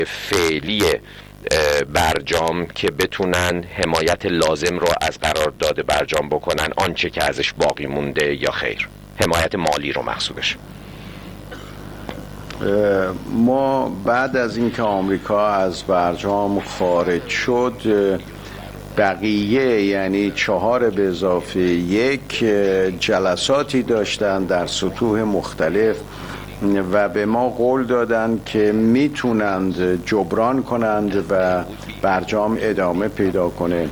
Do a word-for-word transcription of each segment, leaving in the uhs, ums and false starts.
فعلی برجام که بتونن حمایت لازم رو از قرارداد برجام بکنن، آنچه که ازش باقی مونده یا خیر؟ حمایت مالی رو مقصودش. ما بعد از اینکه آمریکا از برجام خارج شد، بقیه یعنی چهار به اضافه یک جلساتی داشتن در سطوح مختلف و به ما قول دادند که میتونند جبران کنند و برجام ادامه پیدا کنه.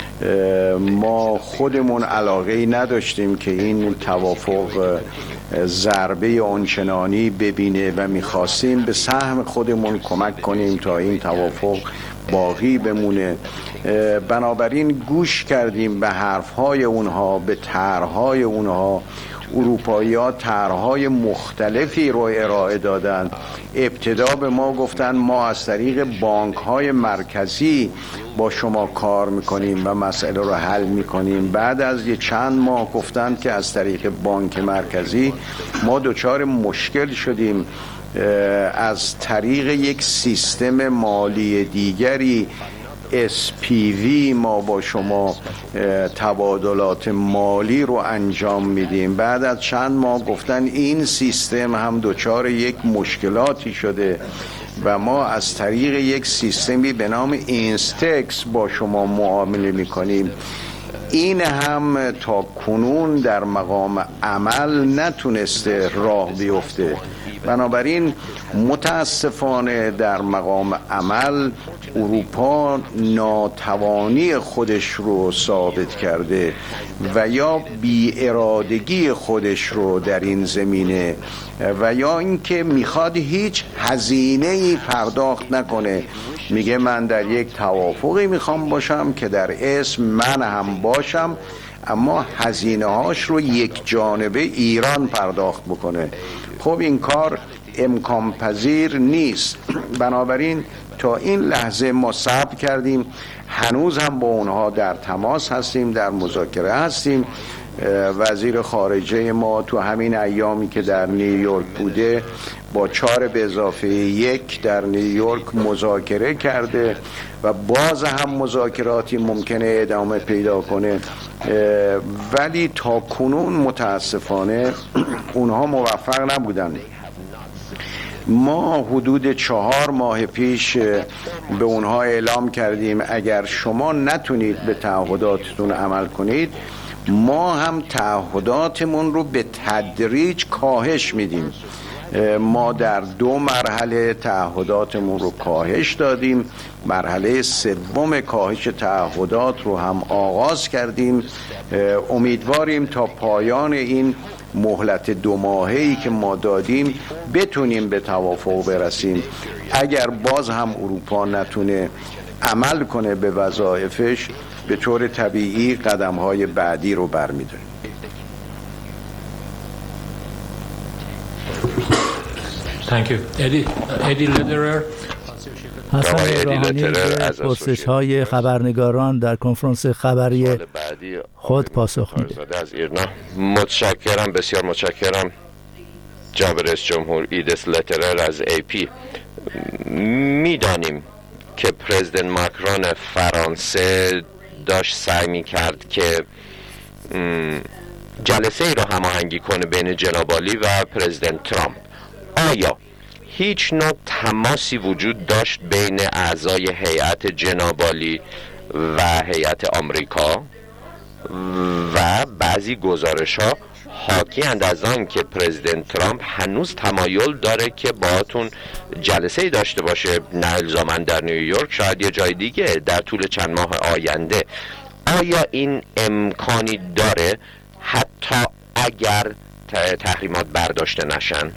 ما خودمون علاقه‌ای نداشتیم که این توافق ضربه آنچنانی ببینه و میخواستیم به سهم خودمون کمک کنیم تا این توافق باقی بمونه. بنابراین گوش کردیم به حرفهای اونها، به طرحهای اونها. اروپایی‌ها طرحهای مختلفی رو ارائه دادند. ابتدا به ما گفتن ما از طریق بانک‌های مرکزی با شما کار میکنیم و مسئله رو حل میکنیم. بعد از یه چند ماه گفتن که از طریق بانک مرکزی ما دچار مشکل شدیم، از طریق یک سیستم مالی دیگری اس پی وی ما با شما تبادلات مالی رو انجام میدیم. بعد از چند ماه گفتن این سیستم هم دچار یک مشکلاتی شده و ما از طریق یک سیستمی به نام اینستکس با شما معامله میکنیم. این هم تا کنون در مقام عمل نتونسته راه بیفته. بنابراین متاسفانه در مقام عمل اروپا ناتوانی خودش رو ثابت کرده و یا بی ارادگی خودش رو در این زمینه و یا اینکه میخواد هیچ هزینه‌ای پرداخت نکنه. میگه من در یک توافقی میخوام باشم که در اسم من هم باشم، اما هزینه هاش رو یک جانبه ایران پرداخت بکنه. خب این کار امکان پذیر نیست. بنابراین تا این لحظه ما صبر کردیم، هنوز هم با اونها در تماس هستیم، در مذاکره هستیم. وزیر خارجه ما تو همین ایامی که در نیویورک بوده با چهار به اضافه یک در نیویورک مذاکره کرده و باز هم مذاکراتی ممکنه ادامه پیدا کنه، ولی تا کنون متاسفانه اونها موفق نبودن. ما حدود چهار ماه پیش به اونها اعلام کردیم اگر شما نتونید به تعهداتتون عمل کنید، ما هم تعهداتمون رو به تدریج کاهش میدیم. ما در دو مرحله تعهداتمون رو کاهش دادیم. مرحله سوم کاهش تعهدات رو هم آغاز کردیم. امیدواریم تا پایان این مهلت دو ماهه‌ای که ما دادیم بتونیم به توافق برسیم. اگر باز هم اروپا نتونه عمل کنه به وظایفش، به طور طبیعی قدم‌های بعدی رو برمی‌داریم. Thank you. Eddie, Eddie Lederer. حسن روحانی پرسش های خبرنگاران در کنفرانس خبری خود پاسخ میده. از ایرنا متشکرم، بسیار متشکرم جناب رئیس جمهور. ایدس لترر از ای پی. میدانیم که پرزیدنت ماکرون فرانسه داشت سعی میکرد که جلسه ای را هماهنگی کنه بین جناب عالی و پرزیدنت ترامپ. آیا هیچ نوع تماسی وجود داشت بین اعضای هیئت جناب عالی و هیئت آمریکا؟ و بعضی گزارش ها حاکی‌اند از آن که پرزیدنت ترامپ هنوز تمایل داره که باهاتون جلسه ای داشته باشه، نه الزاماً در نیویورک، شاید یه جای دیگه در طول چند ماه آینده. آیا این امکانی داره حتی اگر تحریمات برداشته نشن؟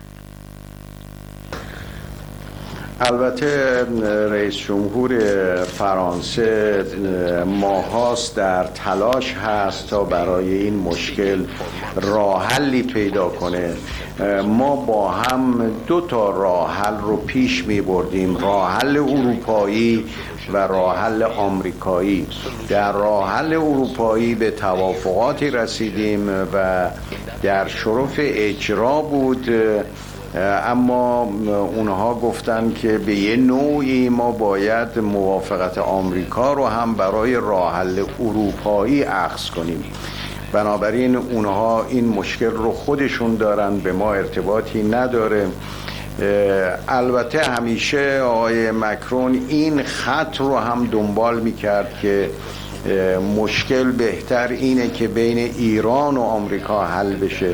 البته رئیس جمهور فرانسه ماهاست در تلاش هست تا برای این مشکل راه حلی پیدا کنه. ما با هم دو تا راه حل رو پیش می بردیم، راه حل اروپایی و راه حل آمریکایی. در راه حل اروپایی به توافقاتی رسیدیم و در شرف اجرا بود اما اونها گفتن که به یه نوعی ما باید موافقت آمریکا رو هم برای راه حل اروپایی اخذ کنیم. بنابراین اونها این مشکل رو خودشون دارن، به ما ارتباطی نداره. البته همیشه آقای مکرون این خط رو هم دنبال میکرد که مشکل بهتر اینه که بین ایران و آمریکا حل بشه.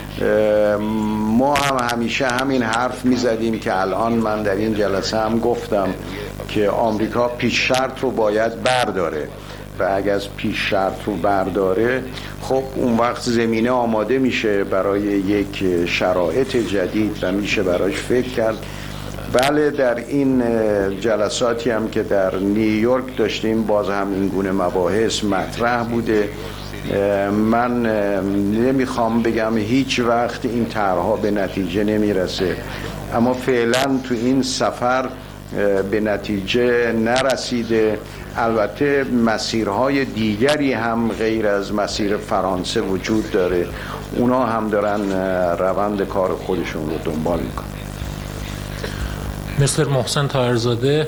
ما هم همیشه همین حرف میزدیم که الان من در این جلسه هم گفتم که آمریکا پیش شرط رو باید برداره و اگر از پیش شرط رو برداره خب اون وقت زمینه آماده میشه برای یک شرایط جدید و میشه براش فکر کرد. بله، در این جلساتی هم که در نیویورک داشتیم باز هم این گونه مباحث مطرح بوده. من نمیخوام بگم هیچ وقت این طرحها به نتیجه نمیرسه، اما فعلا تو این سفر به نتیجه نرسیده. البته مسیرهای دیگری هم غیر از مسیر فرانسه وجود داره، اونا هم دارن روند کار خودشون رو دنبال میکنن. مستر محسن طاهرزاده،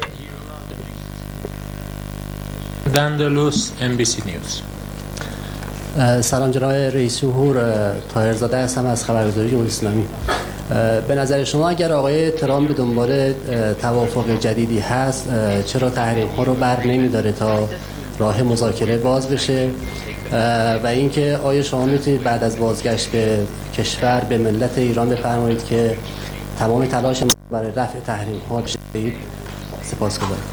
دندلوس، ام بی سی نیوز. سلام جناب رئیس جمهور، طاهرزاده هستم از خبرگزاری جمهوری اسلامی. به نظر شما اگر آقای ترامپ به دنبال توافق جدیدی هست، چرا تحریم ها رو بر نمیداره تا راه مذاکره باز بشه؟ و اینکه آیا شما میتونید بعد از بازگشت به کشور به ملت ایران بفرمایید که تمام تلاش برای رفع تحریم ها بشه؟ سپاسگزارم.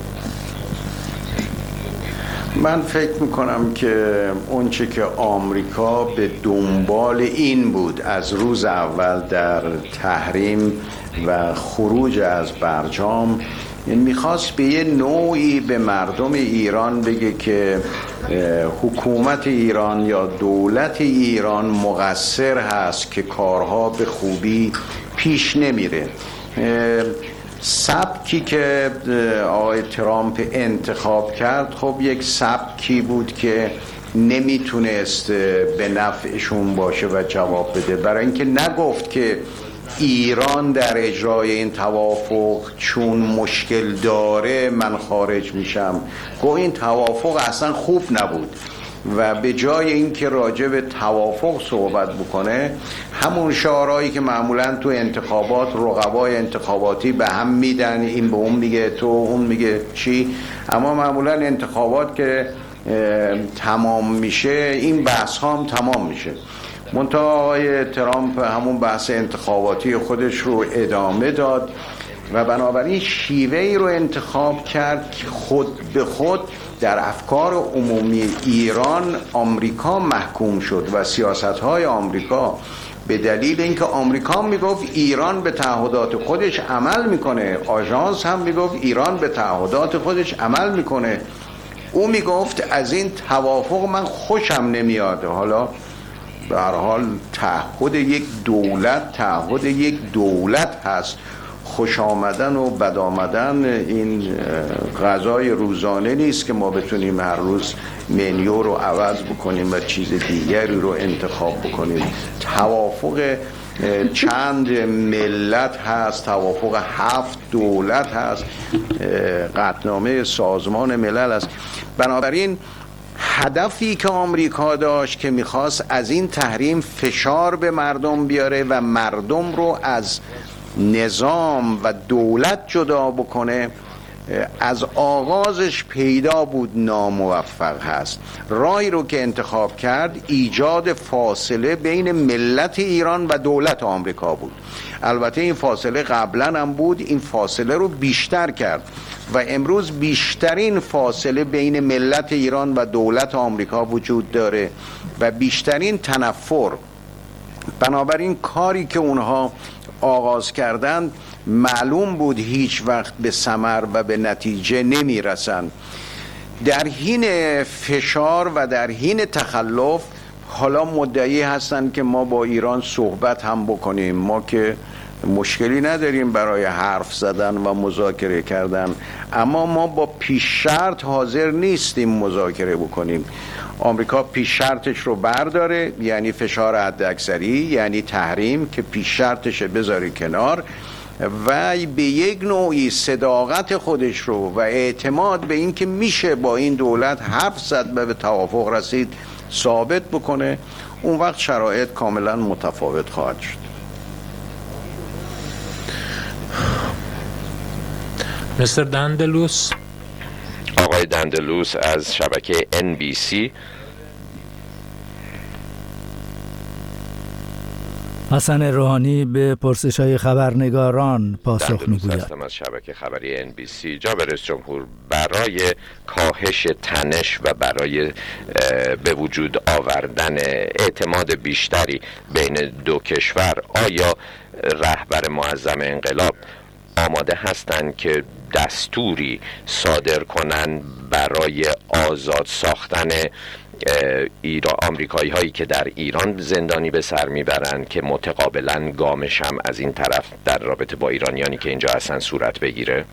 من فکر میکنم که اونچه که آمریکا به دنبال این بود از روز اول در تحریم و خروج از برجام، میخواست به یه نوعی به مردم ایران بگه که حکومت ایران یا دولت ایران مقصر هست که کارها به خوبی پیش نمیره. سبکی که آقای ترامپ انتخاب کرد خب یک سبکی بود که نمیتونست به نفعشون باشه و جواب بده، برای اینکه نگفت که ایران در اجرای این توافق چون مشکل داره من خارج میشم. گفت این توافق اصلا خوب نبود و به جای اینکه راجع به توافق صحبت بکنه، همون شعارهایی که معمولا تو انتخابات رقبای انتخاباتی به هم میدن، این به اون میگه تو اون میگه چی، اما معمولا انتخابات که تمام میشه این بحث ها هم تمام میشه. منتها آقای ترامپ همون بحث انتخاباتی خودش رو ادامه داد و بنابراین شیوهی رو انتخاب کرد که خود به خود در افکار عمومی ایران آمریکا محکوم شد و سیاست‌های آمریکا به دلیل اینکه آمریکا میگفت ایران به تعهدات خودش عمل میکنه، آژانس هم میگفت ایران به تعهدات خودش عمل میکنه، او میگفت از این توافق من خوشم نمیاد. حالا به هر حال تعهد یک دولت تعهد یک دولت هست، خوش آمدن و بد آمدن این غذای روزانه نیست که ما بتونیم هر روز منیو رو عوض بکنیم و چیز دیگری رو انتخاب بکنیم. توافق چند ملت هست، توافق هفت دولت هست، قطعنامه سازمان ملل است. بنابراین هدفی که آمریکا داشت که میخواست از این تحریم فشار به مردم بیاره و مردم رو از نظام و دولت جدا بکنه، از آغازش پیدا بود ناموفق هست. راهی رو که انتخاب کرد ایجاد فاصله بین ملت ایران و دولت آمریکا بود. البته این فاصله قبلا هم بود، این فاصله رو بیشتر کرد و امروز بیشترین فاصله بین ملت ایران و دولت آمریکا وجود داره و بیشترین تنفر. بنابراین کاری که اونها آغاز کردن معلوم بود هیچ وقت به ثمر و به نتیجه نمی رسن. در حین فشار و در حین تخلف حالا مدعی هستن که ما با ایران صحبت هم بکنیم. ما که مشکلی نداریم برای حرف زدن و مذاکره کردن، اما ما با پیش شرط حاضر نیستیم مذاکره بکنیم. آمریکا پیش شرطش رو برداره، یعنی فشار حداکثری، یعنی تحریم که پیش شرطش بذاره کنار و به یک نوعی صداقت خودش رو و اعتماد به این که میشه با این دولت حرف زد و به توافق رسید ثابت بکنه. اون وقت شرایط کاملا متفاوت خواهد شد. مستر دندلوس. آقای دندلوس از شبکه ان بی سی. حسن روحانی به پرسش‌های خبرنگاران پاسخ می‌گوید. هستم از شبکه خبری ان بی سی. جناب رئیس جمهور، برای کاهش تنش و برای به وجود آوردن اعتماد بیشتری بین دو کشور، آیا رهبر معظم انقلاب آماده هستند که دستوری صادر کنن برای آزاد ساختن ایران آمریکایی هایی که در ایران زندانی به سر میبرند که متقابلا گامش هم از این طرف در رابطه با ایرانیانی که اینجا هستن صورت بگیره؟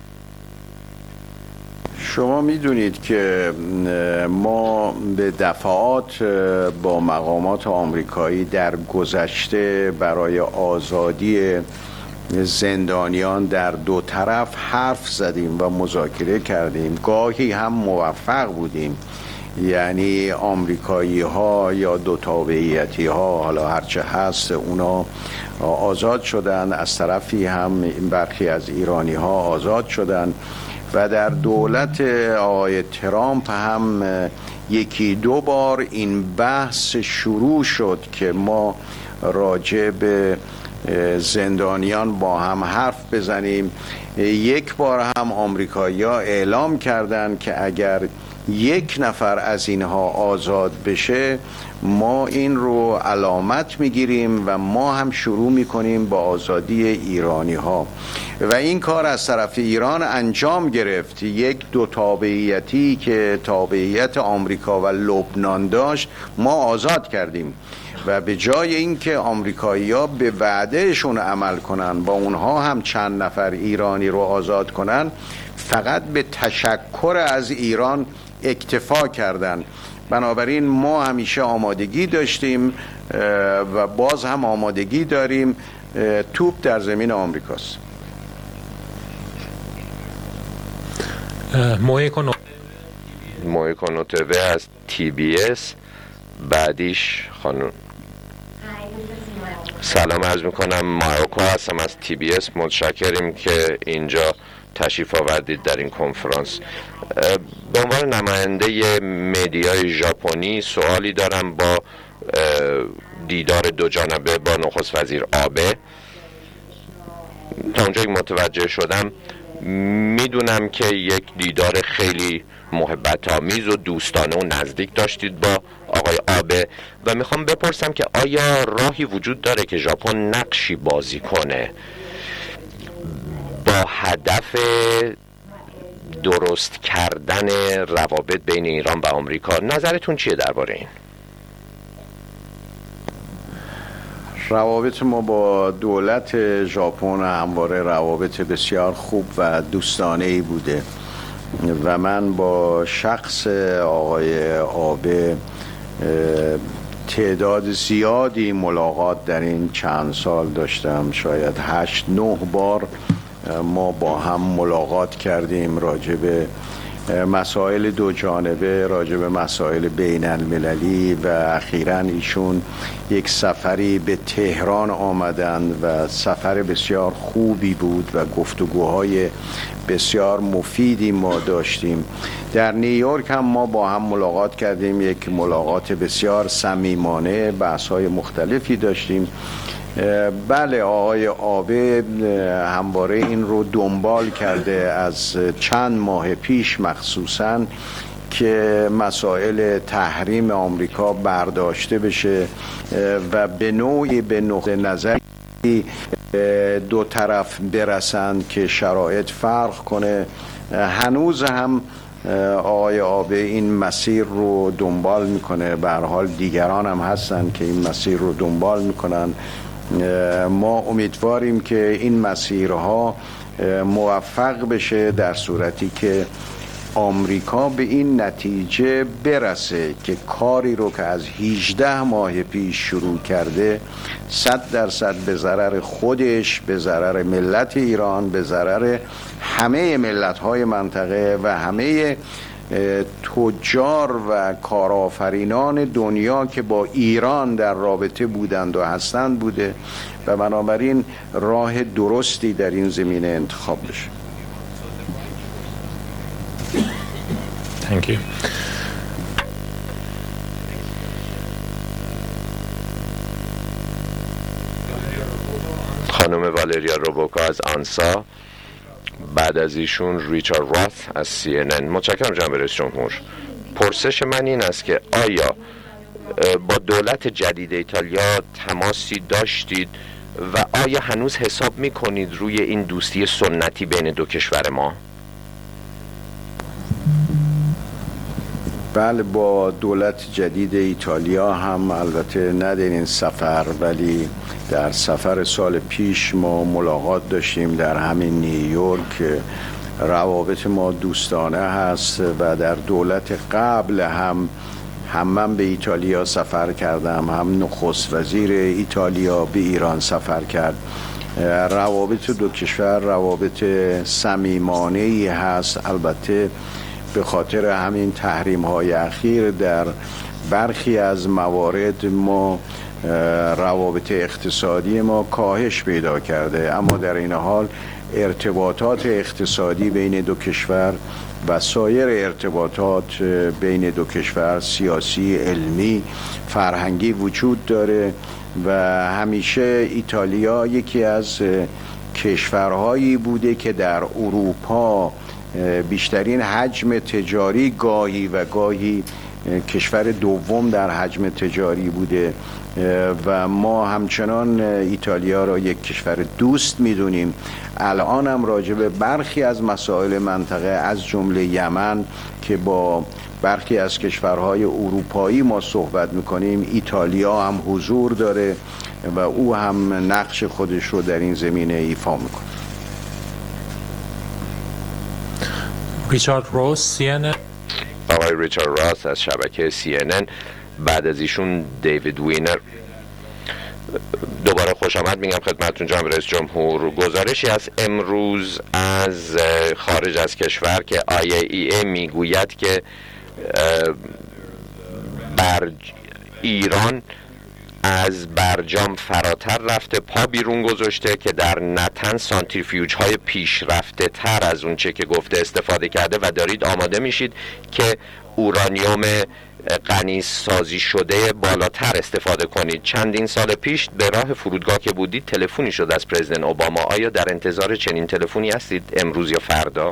شما میدونید که ما به دفعات با مقامات آمریکایی در گذشته برای آزادی زندانیان در دو طرف حرف زدیم و مذاکره کردیم. گاهی هم موفق بودیم، یعنی آمریکایی ها یا دو تابعیتی ها، حالا هرچه هست، اونا آزاد شدن، از طرفی هم برخی از ایرانی ها آزاد شدن و در دولت آقای ترامپ هم یکی دو بار این بحث شروع شد که ما راجع به زندانیان با هم حرف بزنیم. یک بار هم آمریکایی‌ها اعلام کردند که اگر یک نفر از اینها آزاد بشه ما این رو علامت میگیریم و ما هم شروع میکنیم با آزادی ایرانی ها و این کار از طرف ایران انجام گرفت. یک دو تابعیتی که تابعیت آمریکا و لبنان داشت ما آزاد کردیم و به جای اینکه آمریکایی‌ها به وعدهشون عمل کنن با اونها هم چند نفر ایرانی رو آزاد کنن، فقط به تشکر از ایران اکتفا کردن. بنابراین ما همیشه آمادگی داشتیم و باز هم آمادگی داریم. توپ در زمین آمریکاست. مویکو نوتوه از تی بی اس. بعدیش خانم. سلام عرض میکنم، ماروکو هستم از تی بی اس. متشکریم که اینجا تشریف آوردید در این کنفرانس. به عنوان نماینده مدیای ژاپنی سوالی دارم با دیدار دو جانبه با نخست وزیر آبه. تا اونجایی متوجه شدم میدونم که یک دیدار خیلی محبت آمیز و دوستانه و نزدیک داشتید با آقای آبه و میخوام بپرسم که آیا راهی وجود داره که ژاپن نقشی بازی کنه با هدف درست کردن روابط بین ایران و آمریکا؟ نظرتون چیه درباره این؟ روابط ما با دولت ژاپن همواره روابط بسیار خوب و دوستانه‌ای بوده و من با شخص آقای آبه تعداد زیادی ملاقات در این چند سال داشتم. شاید هشت نه بار ما با هم ملاقات کردیم راجع به مسائل دو جانبه، راجع به مسائل بین المللی و اخیراً ایشون یک سفری به تهران آمدند و سفر بسیار خوبی بود و گفتگوهای بسیار مفیدی ما داشتیم. در نیویورک هم ما با هم ملاقات کردیم، یک ملاقات بسیار صمیمانه، بحث‌های مختلفی داشتیم. بله، آقای آبه همواره این رو دنبال کرده از چند ماه پیش مخصوصاً که مسائل تحریم آمریکا برداشته بشه و به نوعی به نقطه نظری دو طرف برسند که شرایط فرق کنه. هنوز هم آقای آبه این مسیر رو دنبال میکنه. به هر حال دیگران هم هستن که این مسیر رو دنبال میکنن ما امیدواریم که این مسیرها موفق بشه در صورتی که آمریکا به این نتیجه برسه که کاری رو که از هجده ماه پیش شروع کرده صد درصد به ضرر خودش، به ضرر ملت ایران، به ضرر همه ملت‌های منطقه و همه تجار و کارآفرینان دنیا که با ایران در رابطه بودند و هستند بوده و بنابراین راه درستی در این زمینه انتخاب بشه. Thank you. خانم والریا روبوکا از آنسا، بعد از ایشون ریچارد راث از سی ان ان. متشکرم جناب رئیس جمهور. پرسش من این است که آیا با دولت جدید ایتالیا تماسی داشتید و آیا هنوز حساب میکنید روی این دوستی سنتی بین دو کشور ما؟ بله، با دولت جدید ایتالیا هم البته نه در این سفر ولی در سفر سال پیش ما ملاقات داشتیم در همین نیویورک. روابط ما دوستانه هست و در دولت قبل هم هم من به ایتالیا سفر کردم، هم نخست وزیر ایتالیا به ایران سفر کرد. روابط دو کشور روابط صمیمانه‌ای هست. البته به خاطر همین تحریم های اخیر در برخی از موارد ما روابط اقتصادی ما کاهش پیدا کرده، اما در این حال ارتباطات اقتصادی بین دو کشور و سایر ارتباطات بین دو کشور سیاسی، علمی، فرهنگی وجود داره و همیشه ایتالیا یکی از کشورهایی بوده که در اروپا بیشترین حجم تجاری گاهی و گاهی کشور دوم در حجم تجاری بوده و ما همچنان ایتالیا را یک کشور دوست میدونیم. الان هم راجع به برخی از مسائل منطقه از جمله یمن که با برخی از کشورهای اروپایی ما صحبت میکنیم، ایتالیا هم حضور داره و او هم نقش خودش رو در این زمینه ایفا میکنه. ریچارد روس، سی ان ان. آقای ریچارد راث از شبکه سی ان ان، بعد از ایشون دیوید وینر. دوباره خوش آمد میگم خدمتتون جناب رئیس جمهور. گزارشی از امروز از خارج از کشور که آی ای ای میگوید که بر ایران از برجام فراتر رفته، پا بیرون گذاشته که در نتن سانتریفیوژ های پیشرفته تر از اون چه که گفته استفاده کرده و دارید آماده میشید که اورانیوم غنی سازی شده بالاتر استفاده کنید. چندین سال پیش به راه فرودگاه که بودید تلفنی شد از پرزیدنت اوباما. آیا در انتظار چنین تلفنی هستید امروز یا فردا؟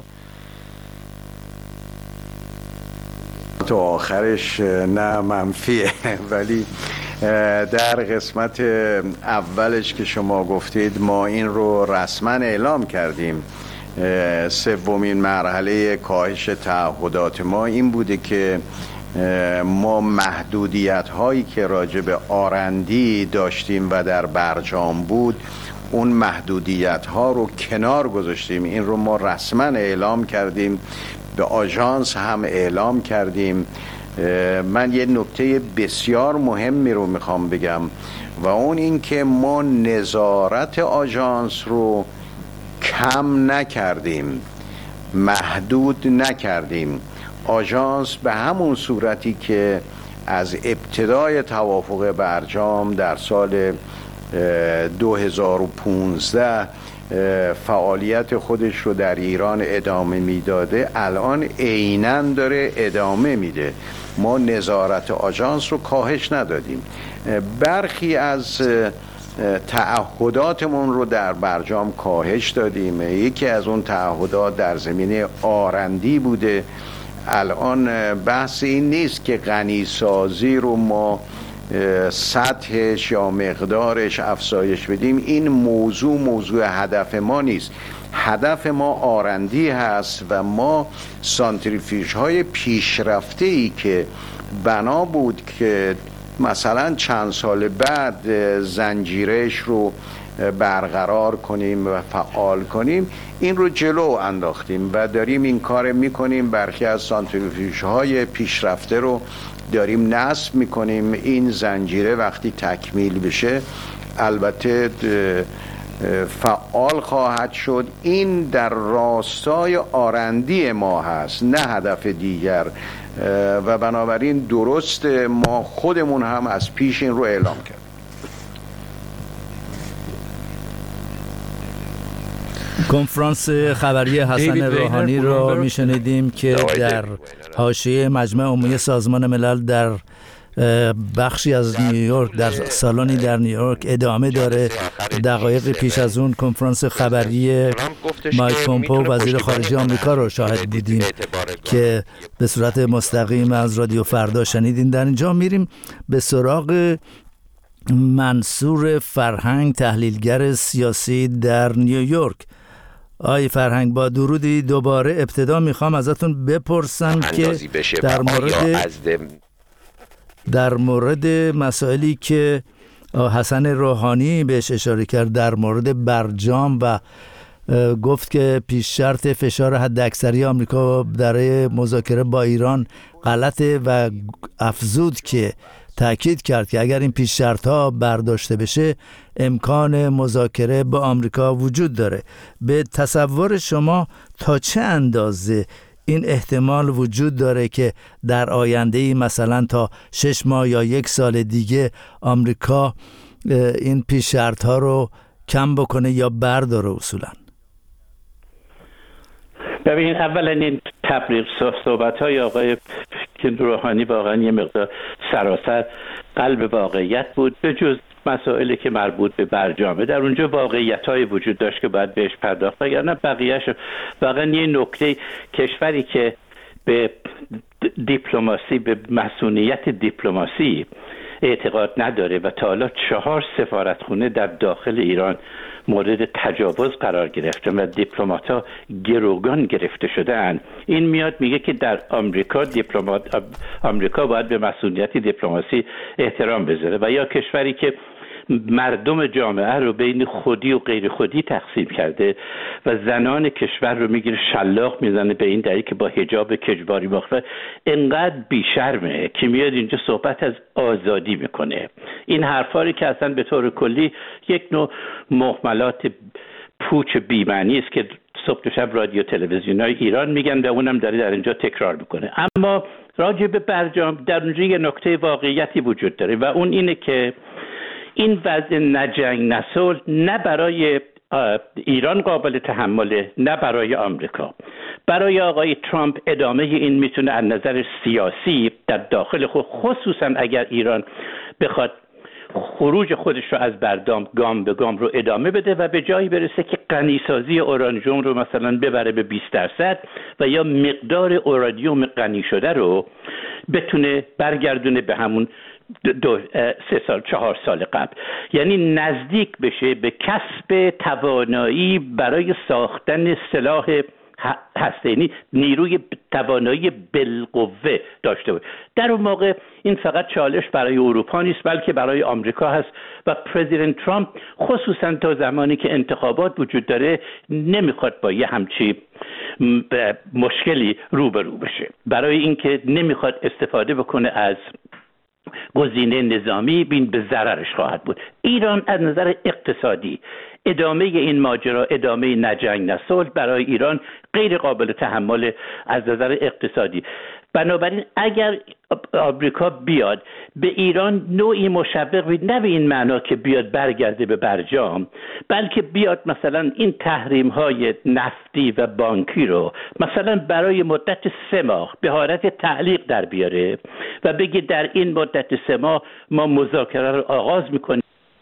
تا آخرش نه منفیه ولی در قسمت اولش که شما گفتید ما این رو رسما اعلام کردیم. سومین مرحله کاهش تعهدات ما این بوده که ما محدودیت هایی که راجع به آرندی داشتیم و در برجام بود اون محدودیت ها رو کنار گذاشتیم. این رو ما رسما اعلام کردیم، به آژانس هم اعلام کردیم. من یه نکته بسیار مهمی رو میخوام بگم و اون این که ما نظارت آژانس رو کم نکردیم، محدود نکردیم. آژانس به همون صورتی که از ابتدای توافق برجام در سال دو هزار و پانزده فعالیت خودش رو در ایران ادامه میداده، الان عیناً داره ادامه میده. ما نظارت آژانس رو کاهش ندادیم. برخی از تعهداتمون رو در برجام کاهش دادیم. یکی از اون تعهدات در زمینه آرندی بوده. الان بحث این نیست که غنی سازی رو ما سطحش یا مقدارش افزایش بدیم. این موضوع موضوع هدف ما نیست. هدف ما آرندی هست و ما سانتریفیوژ های پیشرفته ای که بنا بود که مثلا چند سال بعد زنجیرش رو برقرار کنیم و فعال کنیم، این رو جلو انداختیم و داریم این کار میکنیم. برخی از سانتریفیوژهای پیشرفته رو داریم نصب میکنیم. این زنجیره وقتی تکمیل بشه البته فعال خواهد شد. این در راستای آرندی ما هست، نه هدف دیگر، و بنابراین درست ما خودمون هم از پیش این رو اعلام کرد. کنفرانس خبری حسن روحانی را میشنیدیم که در حاشیه مجمع عمومی سازمان ملل در بخشی از نیویورک، در سالنی در نیویورک ادامه داره. دقایقی پیش از اون کنفرانس خبری مایک پومپو وزیر خارجه آمریکا رو شاهد بودیم که به صورت مستقیم از رادیو فردا شنیدین. در اینجا میریم به سراغ منصور فرهنگ، تحلیلگر سیاسی در نیویورک. آی فرهنگ، با درودی دوباره ابتدا میخوام ازتون بپرسم که در مورد در مورد مسائلی که حسن روحانی بهش اشاره کرد در مورد برجام و گفت که پیش شرط فشار حداکثری آمریکا برای مذاکره با ایران غلطه و افزود که تأکید کرد که اگر این پیش شرط‌ها برداشته بشه امکان مذاکره با آمریکا وجود داره. به تصور شما تا چه اندازه این احتمال وجود داره که در آینده مثلا تا شش ماه یا یک سال دیگه آمریکا این پیش شرط‌ها رو کم بکنه یا برداره اصولا؟ ببین، اولا این تبلیغ صحبت‌های آقای روحانی واقعا یه مقدار سراسر قلب واقعیت بود، به جز مسائلی که مربوط به برجامه. در اونجا واقعیت‌های وجود داشت که باید بهش پرداخت، یا نه بقیه‌اش واقعا یه نکته. کشوری که به دیپلماسی، به مسئولیت دیپلماسی اعتقاد نداره و تا حالا چهار سفارتخونه در داخل ایران مورد تجاوز قرار گرفته و دیپلمات‌ها گروگان گرفته شدن، این میاد میگه که در آمریکا دیپلمات آمریکا باید به مسئولیت دیپلماسی احترام بذاره. و یا کشوری که مردم جامعه رو بین خودی و غیر خودی تقسیم کرده و زنان کشور رو میگیره شلاق میزنه به این دلیل که با حجاب کجباری مخفر، انقدر بیشرمه که میاد اینجا صحبت از آزادی میکنه. این حرفایی که اصلا به طور کلی یک نوع محملات پوچ بی‌معنی است که صبح و شب رادیو تلویزیون‌های ایران میگن و اونم داره در اینجا تکرار میکنه. اما راجع به برجام در اونجا یه نکته واقعیتی وجود داره و اون اینه که این وضع نجنگ نصلح نه برای ایران قابل تحمله، نه برای آمریکا. برای آقای ترامپ ادامه این میتونه از نظر سیاسی در داخل خود، خصوصا اگر ایران بخواد خروج خودش رو از برجام گام به گام رو ادامه بده و به جایی برسه که غنیسازی اورانیوم رو مثلا ببره به بیست درصد و یا مقدار اورانیوم غنی شده رو بتونه برگردونه به همون دو سه سال چهار سال قبل، یعنی نزدیک بشه به کسب توانایی برای ساختن سلاح هسته‌ای، نیروی توانایی بالقوه داشته بود. در اون موقع این فقط چالش برای اروپا نیست بلکه برای آمریکا هست و پرزیدنت ترامپ خصوصا تا زمانی که انتخابات وجود داره نمیخواد با یه همچی مشکلی روبرو بشه، برای اینکه نمیخواد استفاده بکنه از گزینه نظامی، بین به ضررش خواهد بود. ایران از نظر اقتصادی ادامه این ماجرا، ادامه نجنگ نصلح برای ایران غیر قابل تحمل از نظر اقتصادی. بنابراین اگر آمریکا بیاد به ایران نوعی مشوق، نه به این معنا که بیاد برگرده به برجام، بلکه بیاد مثلا این تحریم های نفتی و بانکی رو مثلا برای مدت سه ماه به حالت تعلیق در بیاره و بگه در این مدت سه ماه ما مذاکره رو آغاز میکنیم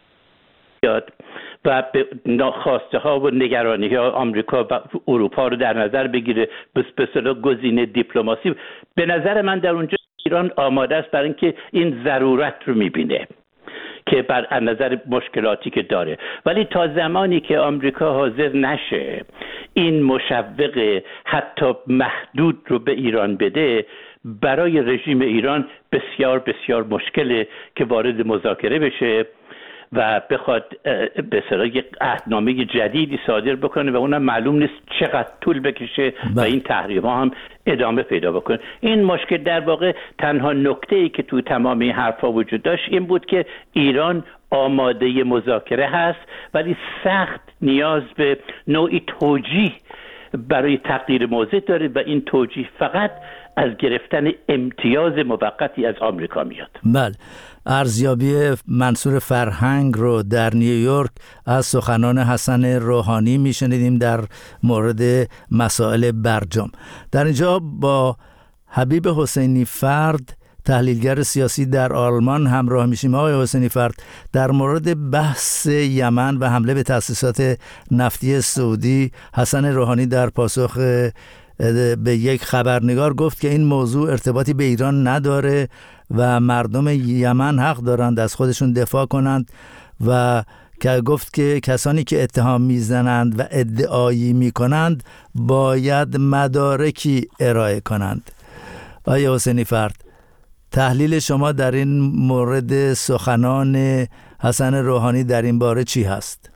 و به خواسته ها و نگرانی ها آمریکا و اروپا رو در نظر بگیره، به اصطلاح گزینه دیپلماسی. به نظر من در اونجا ایران آماده است برای اینکه این ضرورت رو میبینه که بر از نظر مشکلاتی که داره، ولی تا زمانی که آمریکا حاضر نشه این مشوق حتی محدود رو به ایران بده، برای رژیم ایران بسیار بسیار مشکله که وارد مذاکره بشه و بخواد به اصطلاح یک عهدنامه جدیدی صادر بکنه و اونم معلوم نیست چقدر طول بکشه و این تحریم‌ها هم ادامه پیدا بکنه. این مشکل در واقع تنها نکته‌ای که تو تمام این حرفا وجود داشت این بود که ایران آماده مذاکره هست ولی سخت نیاز به نوعی توجیه برای تغییر موضع داره و این توجیه فقط از گرفتن امتیاز موقتی از آمریکا میاد. بله، ارزیابی منصور فرهنگ رو در نیویورک از سخنان حسن روحانی میشنیدیم در مورد مسائل برجام. در اینجا با حبیب حسینی فرد تحلیلگر سیاسی در آلمان همراه میشیم. آقای حسینی فرد، در مورد بحث یمن و حمله به تأسیسات نفتی سعودی، حسن روحانی در پاسخ به یک خبرنگار گفت که این موضوع ارتباطی به ایران نداره و مردم یمن حق دارند از خودشون دفاع کنند و که گفت که کسانی که اتهام میزنند و ادعایی میکنند باید مدارکی ارائه کنند. آقای حسینی فرد، تحلیل شما در این مورد سخنان حسن روحانی در این باره چی هست؟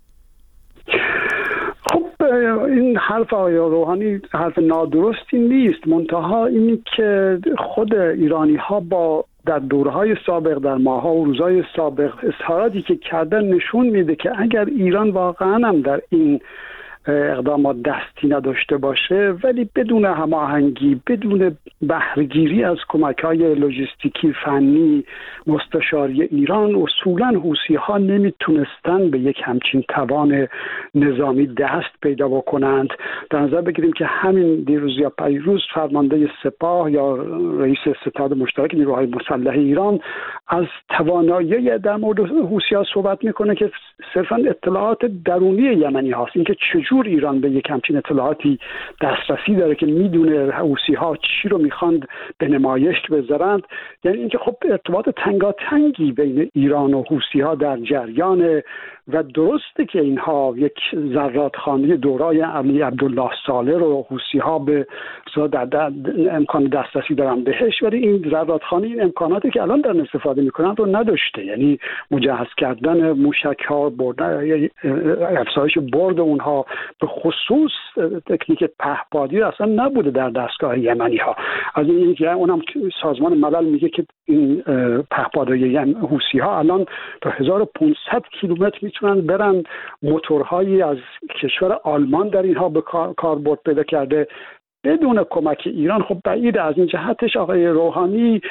این حرف آقای روحانی حرف نادرستی نیست، منتها اینی که خود ایرانی ها با در دورهای سابق، در ماه‌ها و روزهای سابق اظهاراتی که کردن نشون میده که اگر ایران واقعا هم در این اقدامات دستی نداشته باشه ولی بدون هماهنگی، بدون بهره‌گیری از کمک‌های لوجستیکی فنی مستشاری ایران، اصولاً حوثی‌ها نمیتونستن به یک همچین توان نظامی دست پیدا بکنند. در نظر بگیریم که همین دیروز یا پیروز فرمانده سپاه یا رئیس ستاد مشترک نیروهای مسلح ایران از توانایی در مورد حوثی‌ها صحبت میکنه که صرفاً اطلاعات درونی یمنی هاست، اینکه چجور ایران به یک همچین اطلاعاتی دسترسی داره که میدونه حوثی‌ها چی رو میخواند به نمایش بذارند. یعنی اینکه خب ارتباط تنگاتنگی بین ایران و حوثی‌ها در جریان و درسته که اینها یک زرادخانه دورای علی عبدالله صالح رو حوثی‌ها به در امکان دسترسی دارن بهش، ولی این زرادخانه این امکاناتی که الان دارن استفاده میکنن رو نداشته. یعنی مجهز کردن موشک‌ها، بردن افزایش برد اونها، به خصوص تکنیک پهپادی اصلا نبوده در دستگاه یمنی‌ها. از این که اونم سازمان ملل میگه که این پهپادهای حوثی‌ها الان تا هزار و پانصد کیلومتر میتونن برن. موتورهایی از کشور آلمان در اینها به کاربرد پیدا کرده بدون کمک ایران. خب بعید از این جهتش آقای روحانی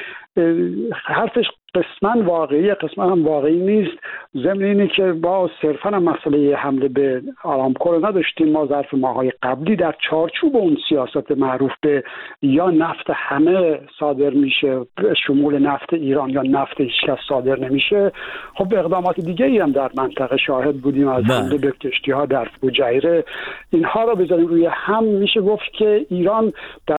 حرفش قسماً واقعی قسماً هم واقعی نیست. ضمن اینه که با صرفاً هم مسئله حمله به آرامکو رو نداشتیم. ما ظرف ماهای قبلی در چارچوب اون سیاست معروف به یا نفت همه صادر میشه به شمول نفت ایران یا نفت هیچکس صادر نمیشه، خب اقدامات دیگه ای هم در منطقه شاهد بودیم، از حمله به کشتی‌ها در فوجیره. اینها رو بذاریم روی هم، میشه گفت که ایران در